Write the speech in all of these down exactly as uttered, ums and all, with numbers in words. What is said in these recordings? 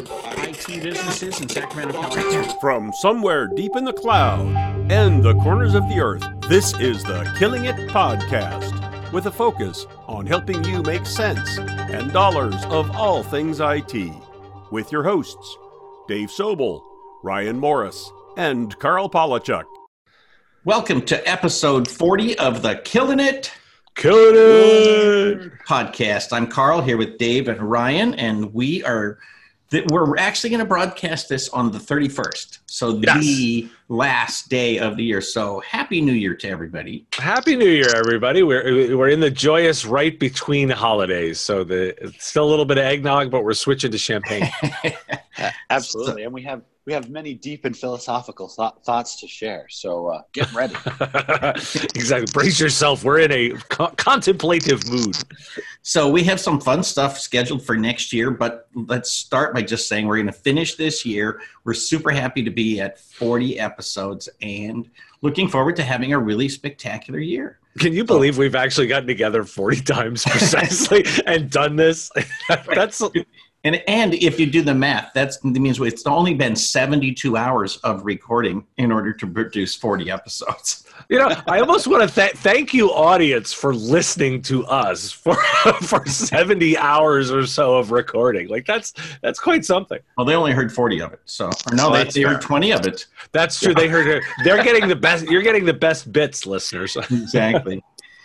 I T businesses in Sacramento, California. From somewhere deep in the cloud and the corners of the earth, this is the Killing It Podcast, with a focus on helping you make sense and dollars of all things I T. With your hosts, Dave Sobel, Ryan Morris, and Carl Polachuk. Welcome to episode forty of the Killing It Killing It Podcast. I'm Carl here with Dave and Ryan, and we are th- we're actually going to broadcast this on the thirty-first, so Yes. the last day of the year. So happy New Year to everybody. Happy New Year, everybody. We're we're in the joyous right between holidays. So the it's still a little bit of eggnog, but we're switching to champagne. Absolutely. And we have we have many deep and philosophical th- thoughts to share. So uh, get ready. Exactly. Brace yourself. We're in a co- contemplative mood. So we have some fun stuff scheduled for next year, but let's start by just saying we're going to finish this year. We're super happy to be at forty episodes and looking forward to having a really spectacular year. Can you believe we've actually gotten together forty times precisely and done this? That's And and if you do the math, that's, that means it's only been seventy-two hours of recording in order to produce forty episodes. You know, I almost want to th- thank you, audience, for listening to us for for seventy hours or so of recording. Like that's that's quite something. Well, they only heard forty of it, so or no, Oh, they, that's they heard fair. twenty of it. That's true. They heard it. They're getting the best. You're getting the best bits, listeners. Exactly.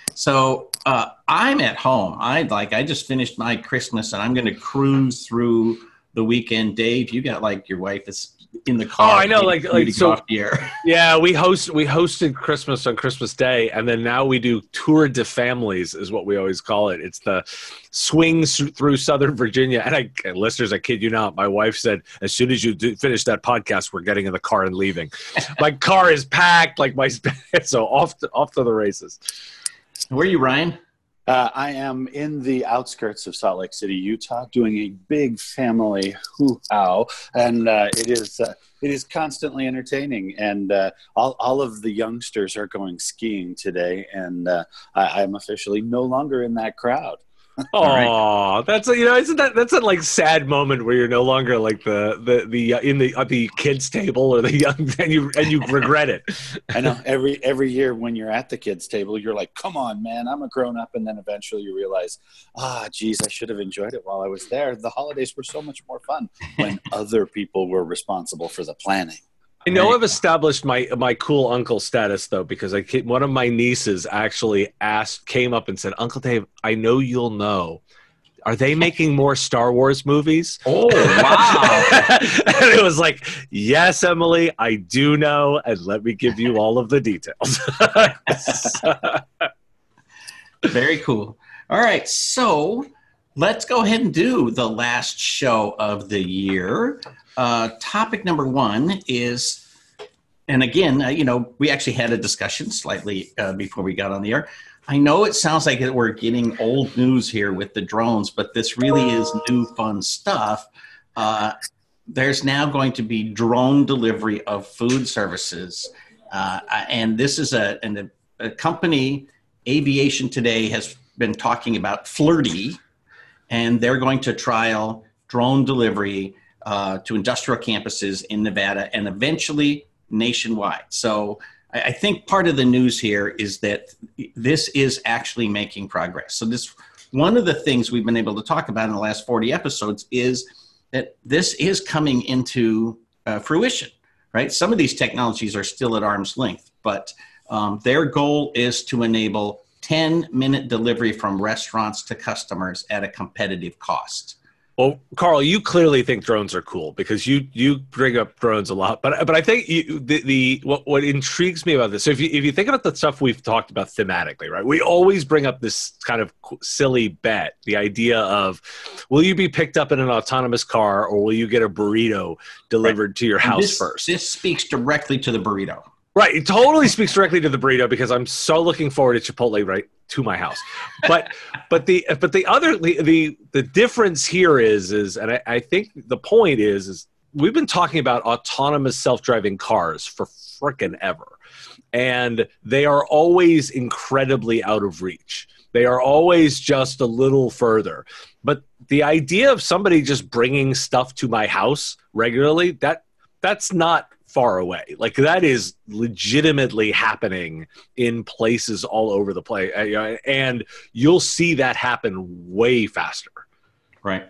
So uh, I'm at home. I like I just finished my Christmas, and I'm going to cruise through the weekend. Dave, you got like your wife is in the car. Oh, I know, like- waiting like, to so- go off the air. Yeah, we host we hosted Christmas on Christmas Day, and then now we do tour de families, is what we always call it. It's the swings through Southern Virginia. And I, and listeners, I kid you not, my wife said, as soon as you do finish that podcast, we're getting in the car and leaving. My car is packed, like my so off to, off to the races. Where are you, Ryan? Uh, I am in the outskirts of Salt Lake City, Utah, doing a big family hoo-how, and uh, it is uh, it is constantly entertaining. And uh, all all of the youngsters are going skiing today, and uh, I, I'm officially no longer in that crowd. Oh, that's a, you know, isn't that that's a like sad moment where you're no longer like the the the uh, in the uh, the kids table or the young and you and you regret it. I know every every year when you're at the kids' table, you're like, "Come on, man, I'm a grown up," and then eventually you realize, "Ah, geez, I should have enjoyed it while I was there. The holidays were so much more fun when other people were responsible for the planning." I know I've established my my cool uncle status though, because I ca- one of my nieces actually asked, came up and said, "Uncle Dave, I know you'll know. Are they making more Star Wars movies?" Oh, wow. And it was like, "Yes, Emily, I do know, and let me give you all of the details." Very cool. All right, so let's go ahead and do the last show of the year. Uh, topic number one is, and again, uh, you know, we actually had a discussion slightly uh, before we got on the air. I know it sounds like we're getting old news here with the drones, but this really is new fun stuff. Uh, there's now going to be drone delivery of food services. Uh, and this is a, an, a company, Aviation Today, has been talking about Flirty, and they're going to trial drone delivery uh, to industrial campuses in Nevada and eventually nationwide. So I, I think part of the news here is that this is actually making progress. So this, one of the things we've been able to talk about in the last forty episodes is that this is coming into uh, fruition, right? Some of these technologies are still at arm's length, but um, their goal is to enable ten minute delivery from restaurants to customers at a competitive cost. Well, Carl, you clearly think drones are cool because you you bring up drones a lot. But but I think you, the the what, what intrigues me about this. So if you if you think about the stuff we've talked about thematically, right? We always bring up this kind of silly bet, the idea of, will you be picked up in an autonomous car or will you get a burrito delivered right to your house this, first? This speaks directly to the burrito. Right. It totally speaks directly to the burrito because I'm so looking forward to Chipotle right to my house. But but the but the other the the, the difference here is is and I, I think the point is is we've been talking about autonomous self-driving cars for frickin' ever. And they are always incredibly out of reach. They are always just a little further. But the idea of somebody just bringing stuff to my house regularly, that that's not far away. Like that is legitimately happening in places all over the place. And you'll see that happen way faster. Right.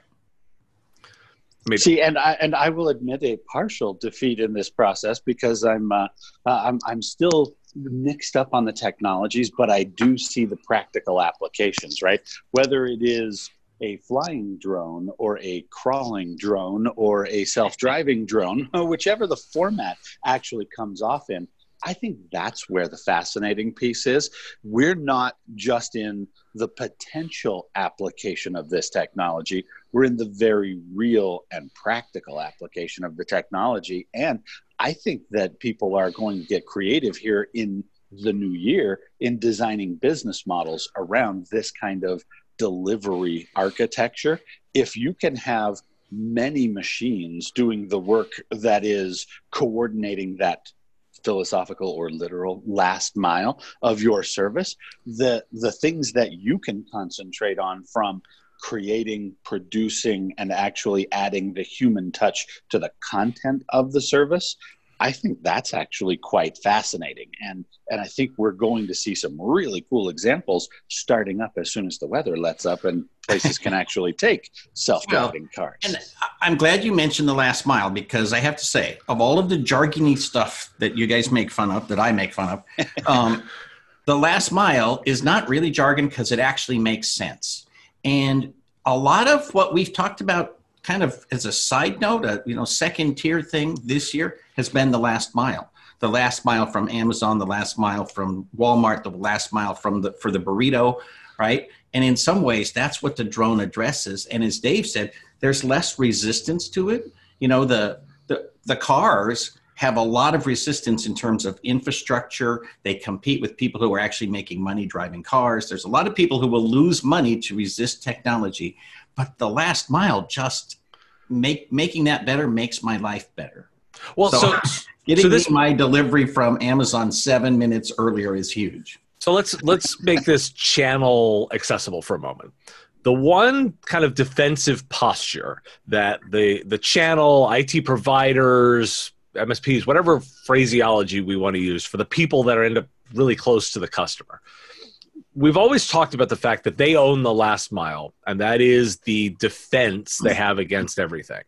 Maybe. See, and I and I will admit a partial defeat in this process because I'm uh, uh, I'm I'm still mixed up on the technologies, but I do see the practical applications. Right, whether it is a flying drone or a crawling drone or a self-driving drone, whichever the format actually comes off in. I think that's where the fascinating piece is. We're not just in the potential application of this technology. We're in the very real and practical application of the technology. And I think that people are going to get creative here in the new year in designing business models around this kind of delivery architecture. If you can have many machines doing the work that is coordinating that philosophical or literal last mile of your service, the the things that you can concentrate on from creating, producing, and actually adding the human touch to the content of the service, I think that's actually quite fascinating. And and I think we're going to see some really cool examples starting up as soon as the weather lets up and places can actually take self-driving well, cars. And I'm glad you mentioned the last mile, because I have to say, of all of the jargony stuff that you guys make fun of, that I make fun of, um, the last mile is not really jargon because it actually makes sense. And a lot of what we've talked about kind of as a side note, a you know second tier thing this year has been the last mile. The last mile from Amazon, the last mile from Walmart, the last mile from the for the burrito, right? And in some ways, that's what the drone addresses. And as Dave said, there's less resistance to it. You know, the the the cars have a lot of resistance in terms of infrastructure. They compete with people who are actually making money driving cars. There's a lot of people who will lose money to resist technology. But the last mile, just make making that better makes my life better. Well, so, so getting so this, my delivery from Amazon seven minutes earlier is huge. So let's let's make this channel accessible for a moment. The one kind of defensive posture that the the channel, I T providers, M S Ps, whatever phraseology we want to use for the people that are end up really close to the customer. We've always talked about the fact that they own the last mile, and that is the defense they have against everything.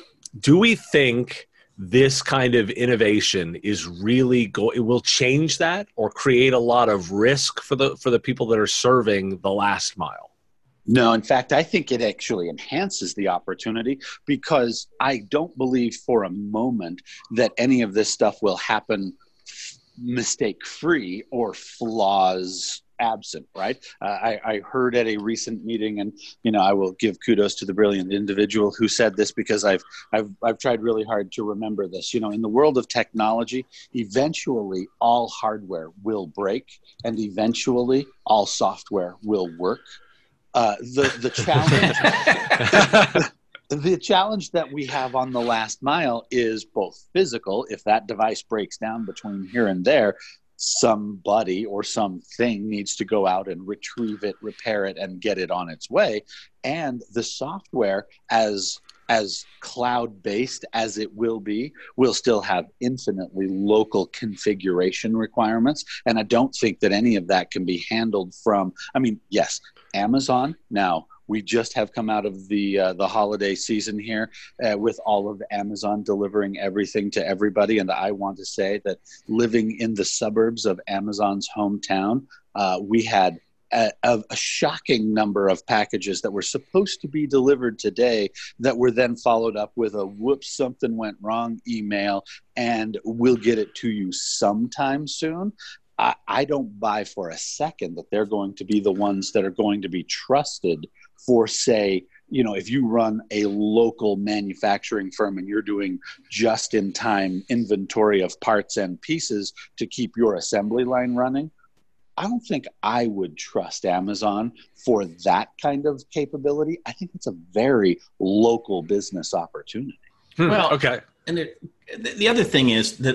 Do we think this kind of innovation is really go it will change that or create a lot of risk for the for the people that are serving the last mile? No, in fact, I think it actually enhances the opportunity, because I don't believe for a moment that any of this stuff will happen mistake-free or flaws absent, right? Uh, I, I heard at a recent meeting, and you know, I will give kudos to the brilliant individual who said this, because I've I've I've tried really hard to remember this. You know, in the world of technology, eventually all hardware will break, and eventually all software will work. Uh, the the challenge. The challenge that we have on the last mile is both physical. If that device breaks down between here and there, somebody or something needs to go out and retrieve it, repair it, and get it on its way. And the software, as as cloud-based as it will be, will still have infinitely local configuration requirements. And I don't think that any of that can be handled from, I mean, yes, Amazon now. We just have come out of the uh, the holiday season here uh, with all of Amazon delivering everything to everybody. And I want to say that living in the suburbs of Amazon's hometown, uh, we had a, a shocking number of packages that were supposed to be delivered today that were then followed up with a whoops, something went wrong email, and we'll get it to you sometime soon. I, I don't buy for a second that they're going to be the ones that are going to be trusted for, say, you know, if you run a local manufacturing firm and you're doing just-in-time inventory of parts and pieces to keep your assembly line running, I don't think I would trust Amazon for that kind of capability. I think it's a very local business opportunity. Hmm, well, okay. And it, the other thing is that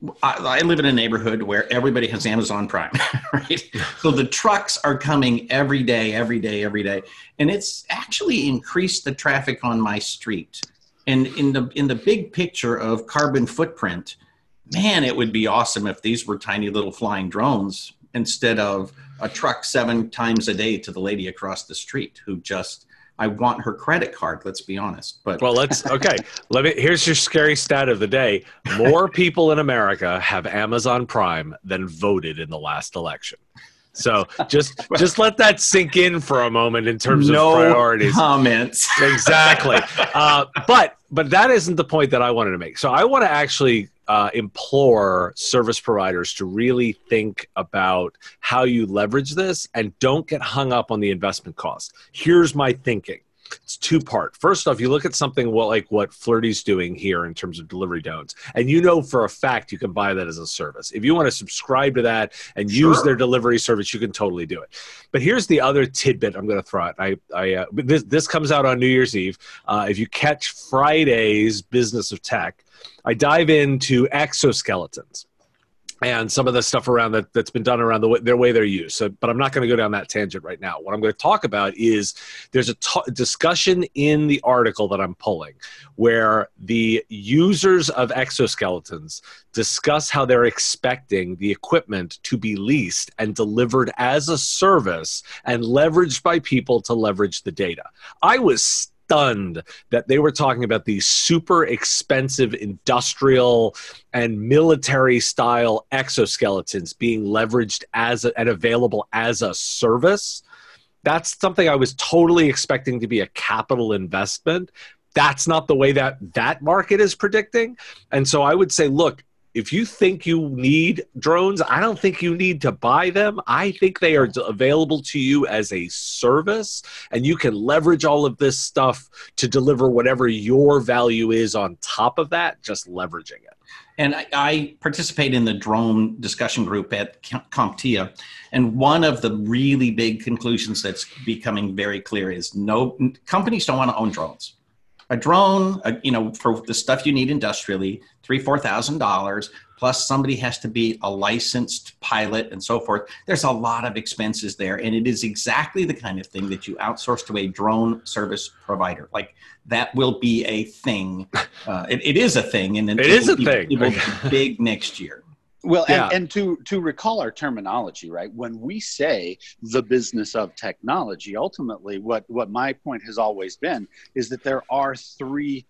I, I live in a neighborhood where everybody has Amazon Prime, right? So the trucks are coming every day, every day, every day. And it's actually increased the traffic on my street. And in the in the big picture of carbon footprint, man, it would be awesome if these were tiny little flying drones instead of a truck seven times a day to the lady across the street who just, I want her credit card, let's be honest. But well, let's, okay. Let me, here's your scary stat of the day. More people in America have Amazon Prime than voted in the last election. So just, just let that sink in for a moment in terms no of priorities. Comments. Exactly. Uh, but, but that isn't the point that I wanted to make. So I want to actually uh, implore service providers to really think about how you leverage this and don't get hung up on the investment cost. Here's my thinking. It's two part. First off, you look at something what, like what Flirty's doing here in terms of delivery drones, and you know for a fact you can buy that as a service. If you want to subscribe to that and Sure. use their delivery service, you can totally do it. But here's the other tidbit I'm going to throw out. I, I, uh, this, this comes out on New Year's Eve. Uh, if you catch Friday's Business of Tech, I dive into exoskeletons and some of the stuff around that that's been done around the way, their way they're used. So, but I'm not going to go down that tangent right now. What I'm going to talk about is there's a t- discussion in the article that I'm pulling where the users of exoskeletons discuss how they're expecting the equipment to be leased and delivered as a service and leveraged by people to leverage the data. I was stunned that they were talking about these super expensive industrial and military style exoskeletons being leveraged as a, and available as a service. That's something I was totally expecting to be a capital investment. That's not the way that that market is predicting. And so I would say, look, if you think you need drones, I don't think you need to buy them. I think they are available to you as a service, and you can leverage all of this stuff to deliver whatever your value is on top of that, just leveraging it. And I, I participate in the drone discussion group at CompTIA. And one of the really big conclusions that's becoming very clear is no companies don't want to own drones. A drone, uh, you know, for the stuff you need industrially, three, four thousand dollars, plus somebody has to be a licensed pilot and so forth. There's a lot of expenses there, and it is exactly the kind of thing that you outsource to a drone service provider. Like that will be a thing. Uh, it, it is a thing, and it, it is a be, thing. It will be big next year. Well, yeah. and, and to, to recall our terminology, right? When we say the business of technology, ultimately what, what my point has always been is that there are three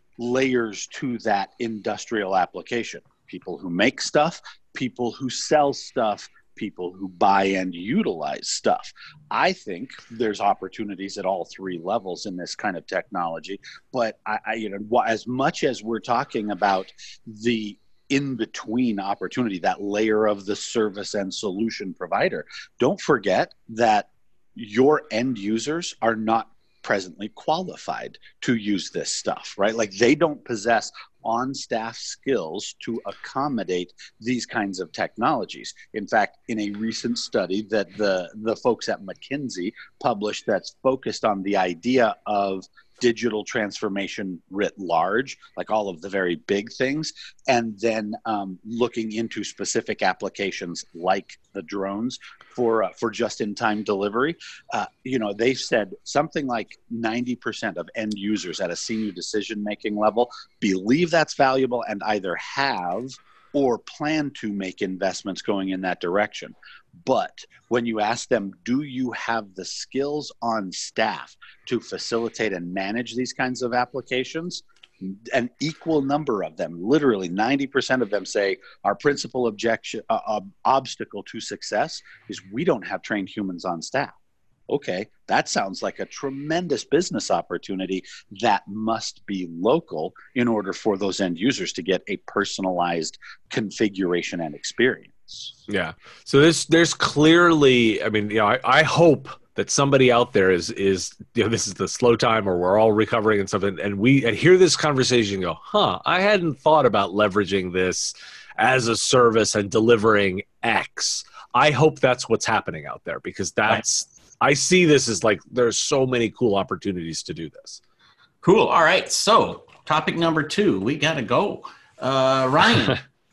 layers to that industrial application. People who make stuff, people who sell stuff, people who buy and utilize stuff. I think there's opportunities at all three levels in this kind of technology. But I, I you know, as much as we're talking about the in-between opportunity, that layer of the service and solution provider, don't forget that your end users are not presently qualified to use this stuff, right? Like they don't possess on-staff skills to accommodate these kinds of technologies. In fact, in a recent study that the, the folks at McKinsey published that's focused on the idea of digital transformation writ large, like all of the very big things, and then um, looking into specific applications like the drones for uh, for just-in-time delivery. Uh, you know, they've said something like ninety percent of end users at a senior decision-making level believe that's valuable and either have or plan to make investments going in that direction. But when you ask them, do you have the skills on staff to facilitate and manage these kinds of applications? An equal number of them, literally ninety percent of them say our principal objection, uh, uh, obstacle to success is we don't have trained humans on staff. Okay, that sounds like a tremendous business opportunity that must be local in order for those end users to get a personalized configuration and experience. Yeah. So there's there's clearly, I mean, you know, I, I hope that somebody out there is is you know, this is the slow time or we're all recovering and something, and we and hear this conversation and go, huh, I hadn't thought about leveraging this as a service and delivering X. I hope that's what's happening out there, because that's I see this as like there's so many cool opportunities to do this. Cool. All right. So topic number two, we got to go. Uh, Ryan,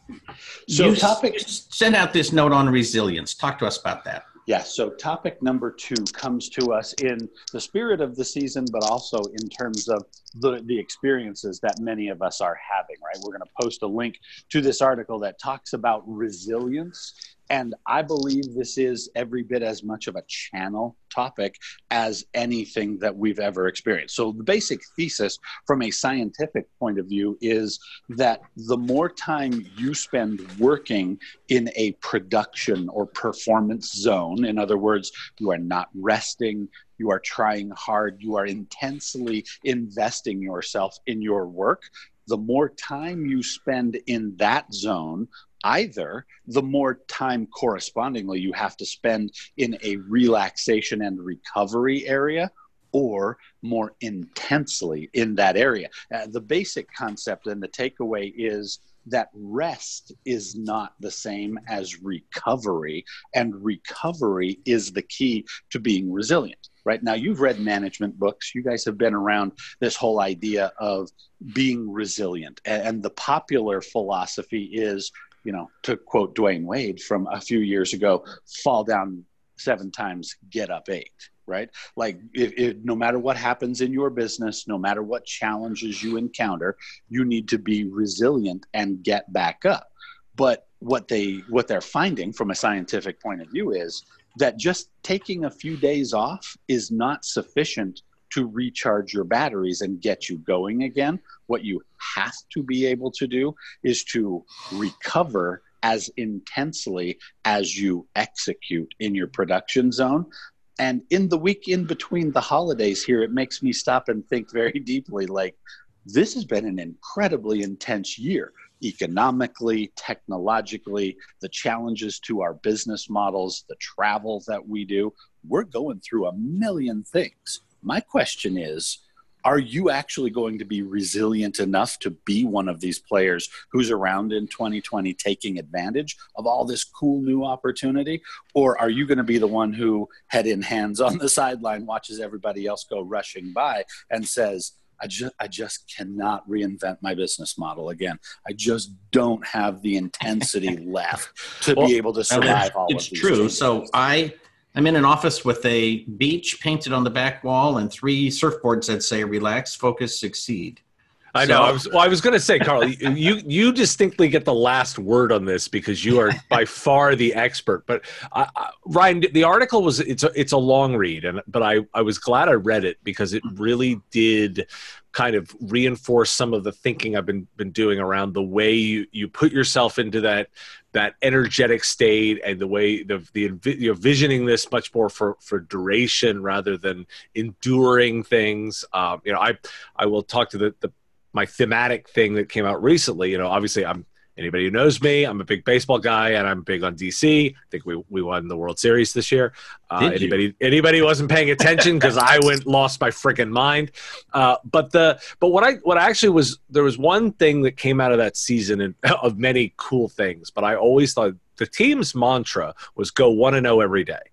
So you topic send out this note on resilience. Talk to us about that. Yeah, so topic number two comes to us in the spirit of the season, but also in terms of the, the experiences that many of us are having, right? We're going to post a link to this article that talks about resilience. And I believe this is every bit as much of a channel topic as anything that we've ever experienced. So the basic thesis from a scientific point of view is that the more time you spend working in a production or performance zone, in other words, you are not resting, you are trying hard, you are intensely investing yourself in your work, the more time you spend in that zone, either the more time correspondingly you have to spend in a relaxation and recovery area, or more intensely in that area. Uh, the basic concept and the takeaway is that rest is not the same as recovery, and recovery is the key to being resilient. Right now, you've read management books. You guys have been around this whole idea of being resilient. And the popular philosophy is, you know, to quote Dwayne Wade from a few years ago, fall down seven times, get up eight, right? Like if, if, no matter what happens in your business, no matter what challenges you encounter, you need to be resilient and get back up. But what they what they're finding from a scientific point of view is that just taking a few days off is not sufficient to recharge your batteries and get you going again. What you have to be able to do is to recover as intensely as you execute in your production zone. And in the week in between the holidays here, it makes me stop and think very deeply, like, this has been an incredibly intense year. Economically, technologically, the challenges to our business models, the travel that we do, we're going through a million things. My question is, are you actually going to be resilient enough to be one of these players who's around in twenty twenty taking advantage of all this cool new opportunity? Or are you going to be the one who, head in hands on the sideline, watches everybody else go rushing by and says, I just, I just cannot reinvent my business model again. I just don't have the intensity left to well, be able to survive all of these It's true. changes. So I, I'm in an office with a beach painted on the back wall and three surfboards that say relax, focus, succeed. I know. So, I was, well, I was going to say, Carl, you you distinctly get the last word on this because you are by far the expert. But I, I, Ryan, the article was it's a, it's a long read, and but I, I was glad I read it because it really did kind of reinforce some of the thinking I've been been doing around the way you, you put yourself into that that energetic state, and the way the the you're visioning this much more for for duration rather than enduring things. Um, you know, I I will talk to the the. my thematic thing that came out recently. You know, obviously I'm anybody who knows me, I'm a big baseball guy and I'm big on D C. I think we, we won the World Series this year. Uh, anybody, anybody who wasn't paying attention because I went, lost my freaking mind. Uh, but the, but what I, what actually was, there was one thing that came out of that season and of many cool things, but I always thought the team's mantra was go one and oh every day.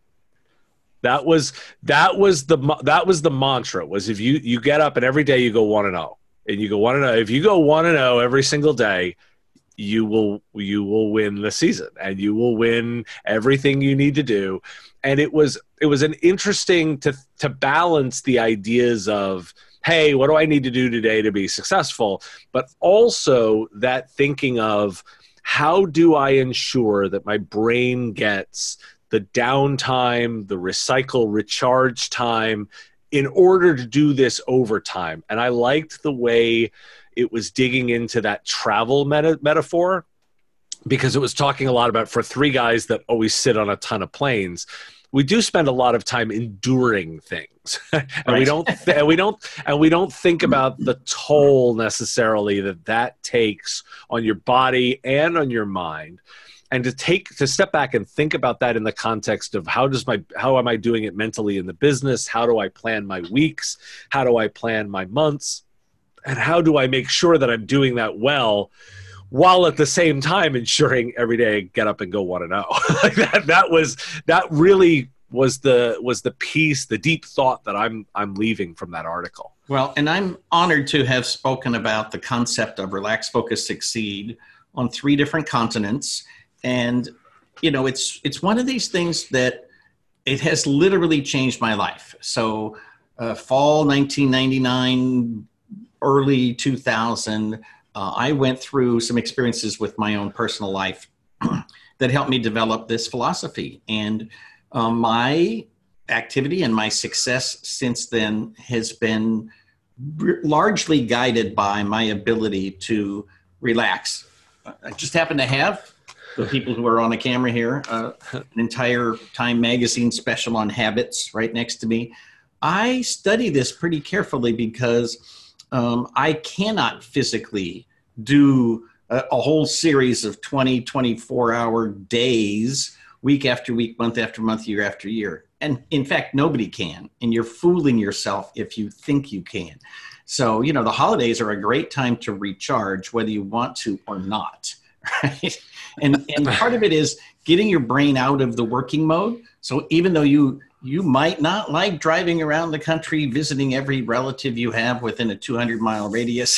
That was, that was the, that was the mantra was if you, you get up and every day you go one and oh. And you go one and oh. If you go one and oh every single day, you will you will win the season, and you will win everything you need to do. And it was it was an interesting to to balance the ideas of, hey, what do I need to do today to be successful? But also that thinking of how do I ensure that my brain gets the downtime, the recycle, recharge time, in order to do this over time. And I liked the way it was digging into that travel meta- metaphor because it was talking a lot about for three guys that always sit on a ton of planes, we do spend a lot of time enduring things. and right. we don't th- and we don't and we don't think about the toll necessarily that that takes on your body and on your mind. And to take to step back and think about that in the context of how does my how am I doing it mentally in the business? How do I plan my weeks? How do I plan my months? And how do I make sure that I'm doing that well, while at the same time ensuring every day I get up and go one and oh? Like that that was that really was the was the piece, the deep thought that I'm I'm leaving from that article. Well, and I'm honored to have spoken about the concept of relax, focus, succeed on three different continents. And, you know, it's it's one of these things that it has literally changed my life. So uh, fall nineteen ninety-nine, early two thousand, uh, I went through some experiences with my own personal life that helped me develop this philosophy. And um, my activity and my success since then has been r- largely guided by my ability to relax. I just happen to have, the people who are on the camera here, uh, an entire Time magazine special on habits right next to me. I study this pretty carefully because um, I cannot physically do a, a whole series of twenty, twenty-four hour days, week after week, month after month, year after year. And in fact, nobody can. And you're fooling yourself if you think you can. So, you know, the holidays are a great time to recharge, whether you want to or not, right? And and part of it is getting your brain out of the working mode. So even though you you might not like driving around the country, visiting every relative you have within a two hundred mile radius,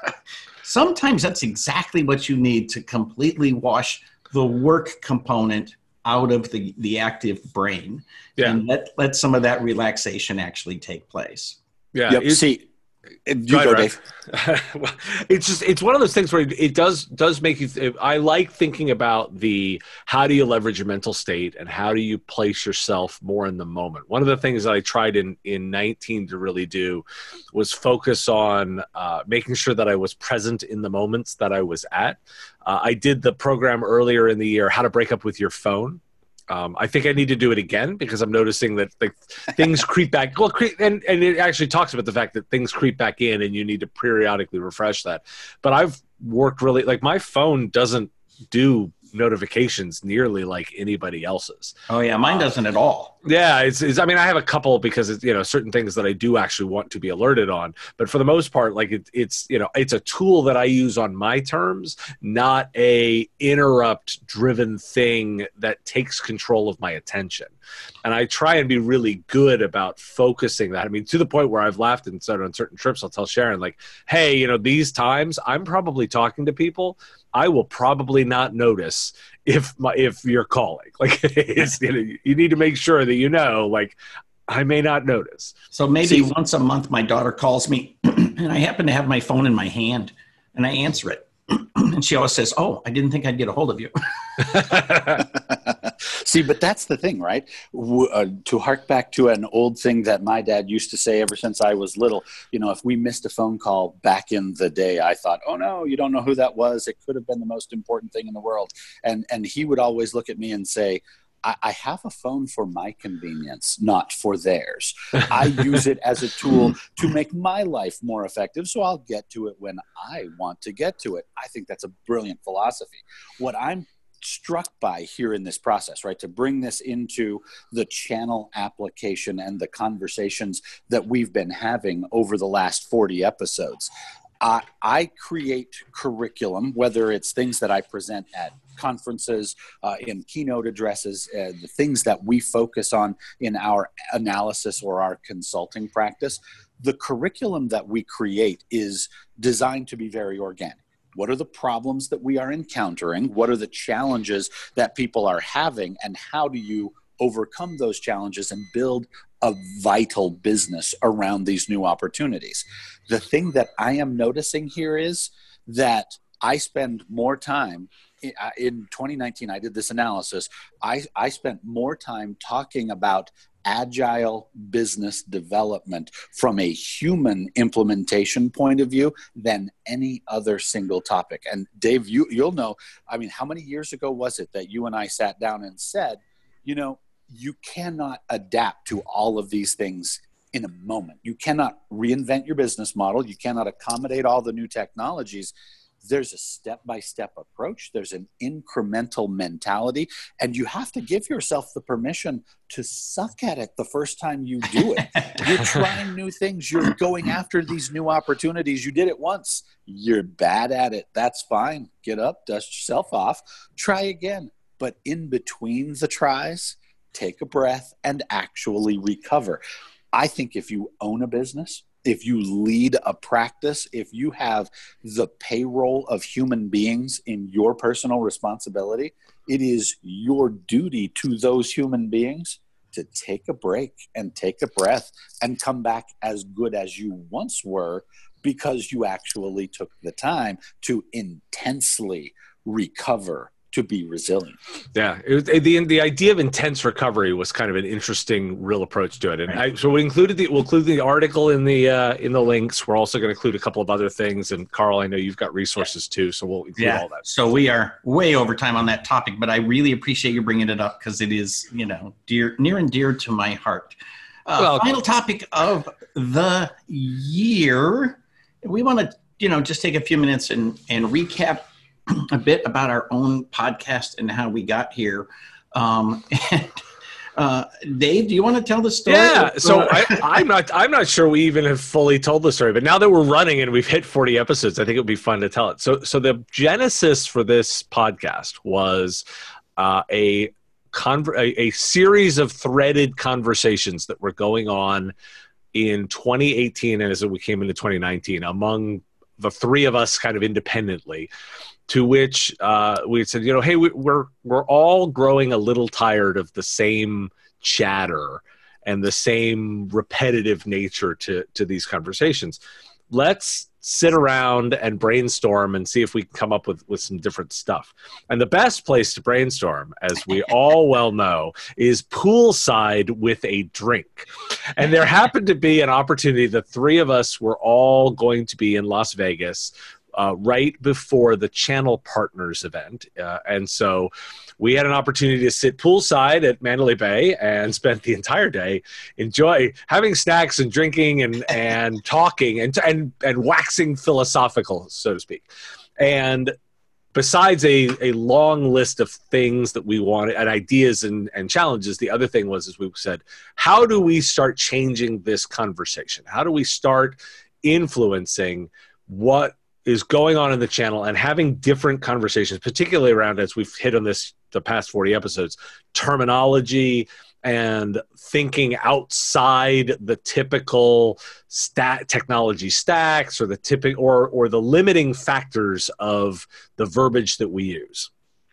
sometimes that's exactly what you need to completely wash the work component out of the, the active brain, yeah. and let, let some of that relaxation actually take place. Yeah. Yep. See, you go, go Dave. Well, it's just, it's one of those things where it, it does, does make you, th- I like thinking about the, how do you leverage your mental state and how do you place yourself more in the moment? One of the things that I tried in, in nineteen to really do was focus on uh, making sure that I was present in the moments that I was at. Uh, I did the program earlier in the year, How to Break Up with Your Phone. Um, I think I need to do it again because I'm noticing that like, things creep back. Well, cre- and, and it actually talks about the fact that things creep back in and you need to periodically refresh that. But I've worked really, like my phone doesn't do notifications nearly like anybody else's. Oh yeah, mine doesn't at all. Yeah, it's, it's I mean, I have a couple because it's, you know, certain things that I do actually want to be alerted on, but for the most part, like it, it's, you know, it's a tool that I use on my terms, not a interrupt driven thing that takes control of my attention. And I try and be really good about focusing that. I mean, to the point where I've laughed and said on certain trips, I'll tell Sharon like, hey, you know, these times I'm probably talking to people I will probably not notice if my, if you're calling. Like, it's, you know, you need to make sure that you know, like, I may not notice. So maybe See, once a month, my daughter calls me, and I happen to have my phone in my hand, and I answer it. And she always says, oh, I didn't think I'd get a hold of you. See, but that's the thing, right? W- uh, to hark back to an old thing that my dad used to say ever since I was little, you know, if we missed a phone call back in the day, I thought, oh, no, you don't know who that was. It could have been the most important thing in the world. And, and he would always look at me and say, I, I have a phone for my convenience, not for theirs. I use it as a tool to make my life more effective, so I'll get to it when I want to get to it. I think that's a brilliant philosophy. What I'm struck by here in this process, right, to bring this into the channel application and the conversations that we've been having over the last forty episodes, I, I create curriculum, whether it's things that I present at conferences, uh, in keynote addresses, uh, the things that we focus on in our analysis or our consulting practice. The curriculum that we create is designed to be very organic. What are the problems that we are encountering? What are the challenges that people are having? And how do you overcome those challenges and build a vital business around these new opportunities? The thing that I am noticing here is that I spend more time in twenty nineteen, I did this analysis. I, I spent more time talking about agile business development from a human implementation point of view than any other single topic. And Dave, you, you'll know, I mean, how many years ago was it that you and I sat down and said, you know, you cannot adapt to all of these things in a moment. You cannot reinvent your business model. You cannot accommodate all the new technologies. There's a step-by-step approach. There's an incremental mentality, and you have to give yourself the permission to suck at it the first time you do it. You're trying new things. You're going after these new opportunities. You did it once. You're bad at it. That's fine. Get up, dust yourself off, try again. But in between the tries, take a breath and actually recover. I think if you own a business, if you lead a practice, if you have the payroll of human beings in your personal responsibility, it is your duty to those human beings to take a break and take a breath and come back as good as you once were, because you actually took the time to intensely recover, to be resilient. Yeah, it was, the the idea of intense recovery was kind of an interesting, real approach to it. And I, so we included the we'll include the article in the uh, in the links. We're also going to include a couple of other things. And Carl, I know you've got resources too, so we'll include yeah. all that. So we are way over time on that topic, but I really appreciate you bringing it up because it is, you know, dear, near and dear to my heart. Uh, well, final topic of the year. We want to, you know, just take a few minutes and and recap a bit about our own podcast and how we got here. Um, and, uh, Dave, do you want to tell the story? Yeah. So I, I'm not, I'm not sure we even have fully told the story, but now that we're running and we've hit forty episodes, I think it would be fun to tell it. So, so the genesis for this podcast was uh, a, conver- a, a series of threaded conversations that were going on in twenty eighteen and as we came into twenty nineteen among the three of us kind of independently, to which uh, we said, you know, hey, we, we're we're all growing a little tired of the same chatter and the same repetitive nature to to these conversations. Let's sit around and brainstorm and see if we can come up with, with some different stuff. And the best place to brainstorm, as we all well know, is poolside with a drink. And there happened to be an opportunity. The three of us were all going to be in Las Vegas Uh, right before the Channel Partners event. Uh, and so we had an opportunity to sit poolside at Mandalay Bay and spent the entire day enjoy having snacks and drinking and, and talking and, and, and waxing philosophical, so to speak. And besides a, a long list of things that we wanted and ideas and, and challenges, the other thing was, as we said, how do we start changing this conversation? How do we start influencing what is going on in the channel and having different conversations, particularly around, as we've hit on this the past forty episodes, terminology and thinking outside the typical stat technology stacks or the typical or or the limiting factors of the verbiage that we use.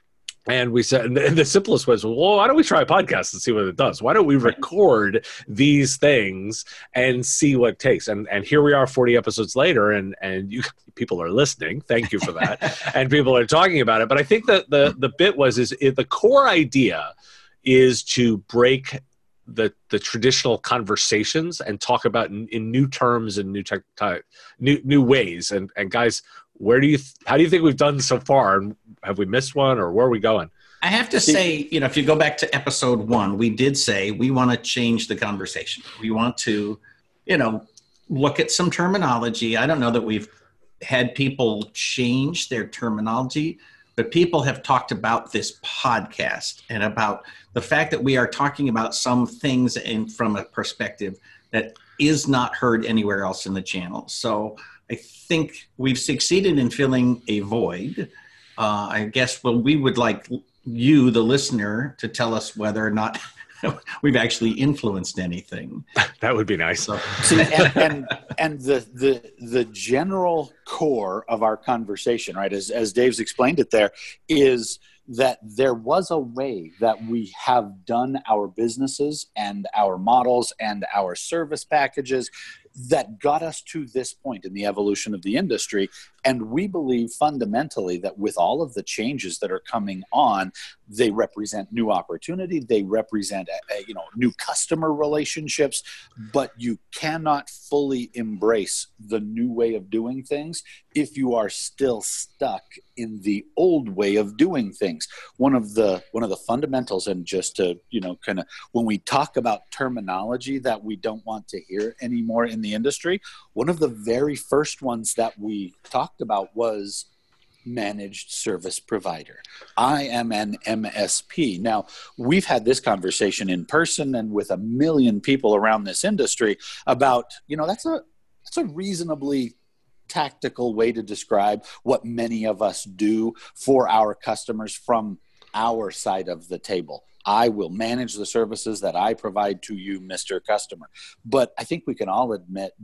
And we said, and the simplest was, well, why don't we try a podcast and see what it does? Why don't we record these things and see what it takes? And and here we are forty episodes later, and and you people are listening. Thank you for that. And people are talking about it. But I think that the the bit was, is it, the core idea is to break the the traditional conversations and talk about in, in new terms and new tech, new new ways. And and guys, where do you how do you think we've done so far? And have we missed one, or where are we going? I have to say, you know, if you go back to episode one, we did say we want to change the conversation. We want to, you know, look at some terminology. I don't know that we've had people change their terminology, but people have talked about this podcast and about the fact that we are talking about some things in from a perspective that is not heard anywhere else in the channel. So I think we've succeeded in filling a void. Uh, I guess, well, we would like you, the listener, to tell us whether or not we've actually influenced anything. That would be nice. So, see, and, and and the the the general core of our conversation, right, as as Dave's explained it there, is that there was a way that we have done our businesses and our models and our service packages that got us to this point in the evolution of the industry. And we believe fundamentally that with all of the changes that are coming on, they represent new opportunity. They represent, a, you know, new customer relationships, but you cannot fully embrace the new way of doing things if you are still stuck in the old way of doing things. One of the, one of the fundamentals, and just to, you know, kind of, when we talk about terminology that we don't want to hear anymore in the industry, one of the very first ones that we talked about was managed service provider. I am an M S P. Now, we've had this conversation in person and with a million people around this industry about, you know, that's a that's a reasonably tactical way to describe what many of us do for our customers from our side of the table. I will manage the services that I provide to you, Mister Customer. But I think we can all admit that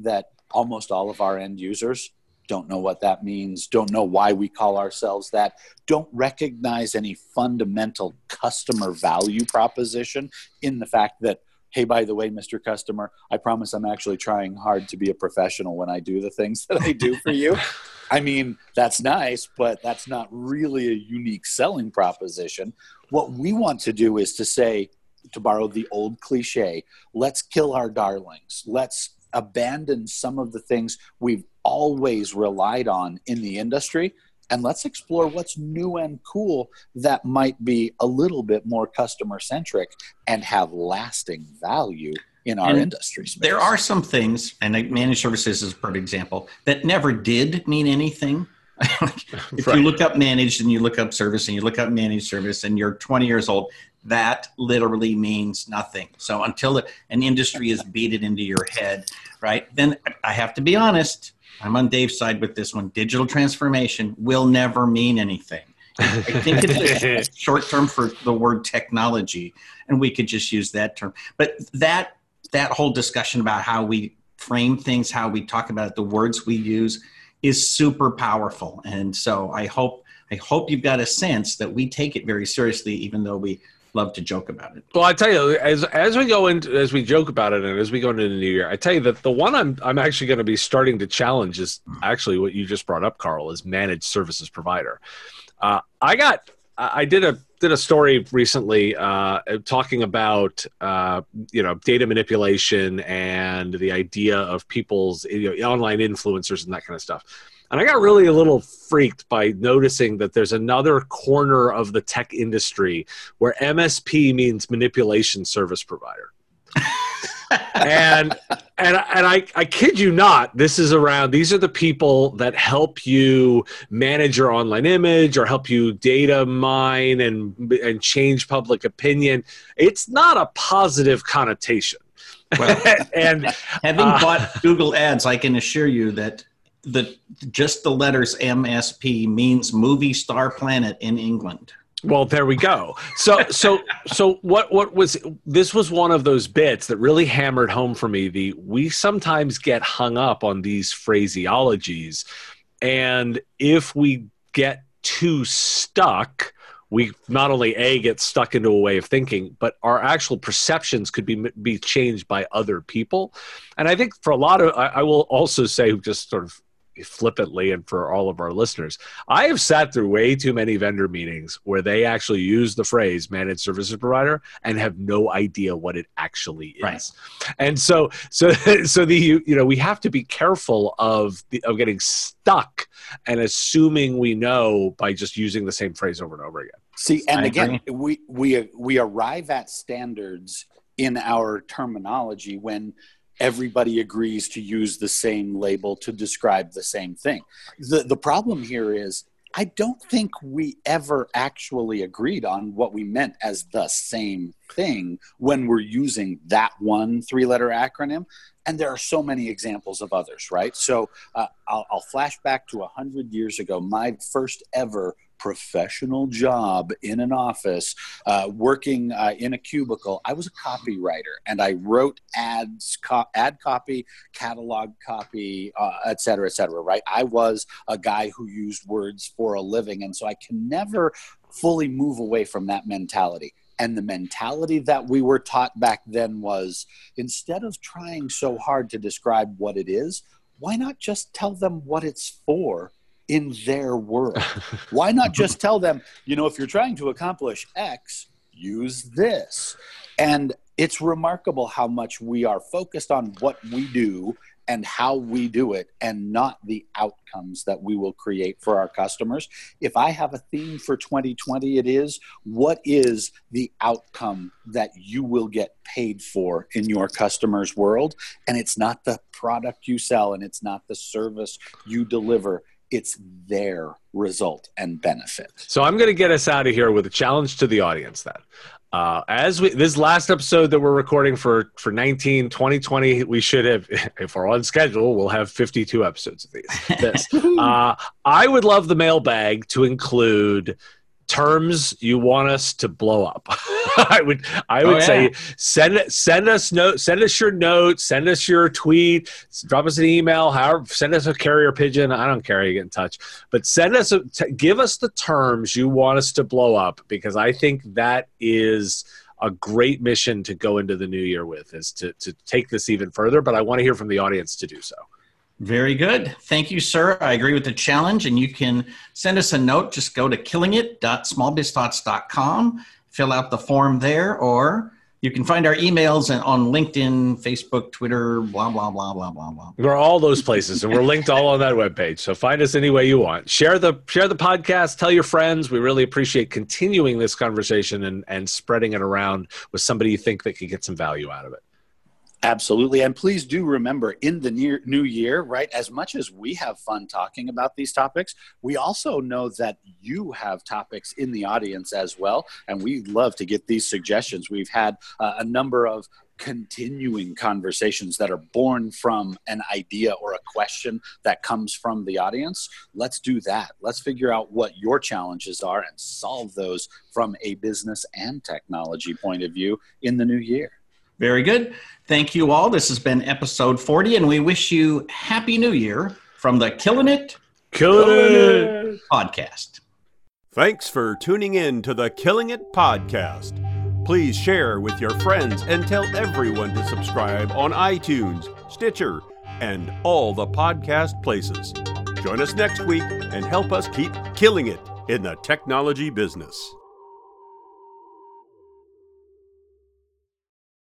almost all of our end users don't know what that means, don't know why we call ourselves that, don't recognize any fundamental customer value proposition in the fact that, hey, by the way, Mister Customer, I promise I'm actually trying hard to be a professional when I do the things that I do for you. I mean, that's nice, but that's not really a unique selling proposition. What we want to do is to say, to borrow the old cliche, let's kill our darlings. Let's abandon some of the things we've always relied on in the industry, and let's explore what's new and cool that might be a little bit more customer-centric and have lasting value in our and industry space. There are some things, and managed services is a perfect example, that never did mean anything. If right. you look up managed and you look up service and you look up managed service and you're twenty years old, that literally means nothing. So until an industry is beaten into your head, right, then I have to be honest, I'm on Dave's side with this one. Digital transformation will never mean anything. I think it's a short term for the word technology, and we could just use that term. But that that whole discussion about how we frame things, how we talk about it, the words we use, is super powerful. And so I hope I hope you've got a sense that we take it very seriously, even though we love to joke about it. Well, I tell you, as as we go into as we joke about it, and as we go into the new year, I tell you that the one I'm I'm actually going to be starting to challenge is actually what you just brought up, Carl, is managed services provider. Uh, I got I did a did a story recently uh, talking about uh, you know data manipulation and the idea of people's you know, online influencers and that kind of stuff. And I got really a little freaked by noticing that there's another corner of the tech industry where M S P means manipulation service provider. and and and I, I kid you not, this is around, these are the people that help you manage your online image or help you data mine and and change public opinion. It's not a positive connotation. Well, and having uh, bought Google Ads, I can assure you that the just the letters M S P means Movie Star Planet in England. Well, there we go. So, so, so what, what was, this was one of those bits that really hammered home for me. The, we sometimes get hung up on these phraseologies. And if we get too stuck, we not only A, get stuck into a way of thinking, but our actual perceptions could be, be changed by other people. And I think for a lot of, I, I will also say just sort of flippantly, and for all of our listeners, I have sat through way too many vendor meetings where they actually use the phrase managed services provider and have no idea what it actually is. Right. And so, so, so the, you, you know, we have to be careful of the, of getting stuck and assuming we know by just using the same phrase over and over again. See, and I again, agree. we, we, we arrive at standards in our terminology when everybody agrees to use the same label to describe the same thing. The the problem here is I don't think we ever actually agreed on what we meant as the same thing when we're using that one three-letter acronym. And there are so many examples of others, right? So uh, I'll, I'll flash back to one hundred years ago, my first ever professional job in an office, uh, working uh, in a cubicle. I was a copywriter, and I wrote ads, co- ad copy, catalog copy, uh, et cetera, et cetera, right? I was a guy who used words for a living, and so I can never fully move away from that mentality. And the mentality that we were taught back then was, instead of trying so hard to describe what it is, why not just tell them what it's for in their world? Why not just tell them, you know, if you're trying to accomplish X, use this? And it's remarkable how much we are focused on what we do and how we do it, and not the outcomes that we will create for our customers. If I have a theme for twenty twenty, it is, what is the outcome that you will get paid for in your customer's world? And it's not the product you sell, and it's not the service you deliver. It's their result and benefit. So I'm going to get us out of here with a challenge to the audience then. Uh, as we, this last episode that we're recording for, for nineteen, twenty twenty, we should have, if we're on schedule, we'll have fifty-two episodes of these. This. uh, I would love the mailbag to include terms you want us to blow up. I would I would oh, yeah. say send send us note send us your notes, send us your tweet, drop us an email, however, send us a carrier pigeon. I don't care how you get in touch, but send us a, t- give us the terms you want us to blow up, because I think that is a great mission to go into the new year with, is to to take this even further. But I want to hear from the audience to do so. Very good. Thank you, sir. I agree with the challenge, and you can send us a note. Just go to killing it dot small biz thoughts dot com, fill out the form there, or you can find our emails on LinkedIn, Facebook, Twitter, blah, blah, blah, blah, blah, blah. We're all those places, and we're linked all on that webpage. So find us any way you want. Share the share the podcast. Tell your friends. We really appreciate continuing this conversation and, and spreading it around with somebody you think that could get some value out of it. Absolutely. And please do remember, in the near new year, right, as much as we have fun talking about these topics, we also know that you have topics in the audience as well. And we'd love to get these suggestions. We've had uh, a number of continuing conversations that are born from an idea or a question that comes from the audience. Let's do that. Let's figure out what your challenges are and solve those from a business and technology point of view in the new year. Very good. Thank you all. This has been episode forty, and we wish you Happy New Year from the Killing It, Killing It podcast. Thanks for tuning in to the Killing It podcast. Please share with your friends and tell everyone to subscribe on iTunes, Stitcher, and all the podcast places. Join us next week and help us keep killing it in the technology business.